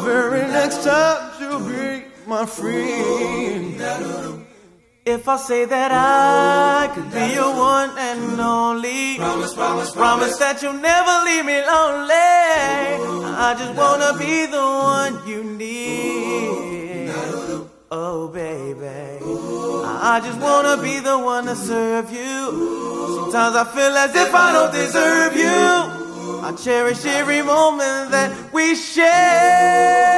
very next time you'll be my friend. If I say that I could be your one and only, promise that you'll never leave me lonely. I just wanna be the one you need. Oh baby, I just wanna be the one to serve you. Sometimes I feel as if I don't deserve you. I cherish every moment that we share.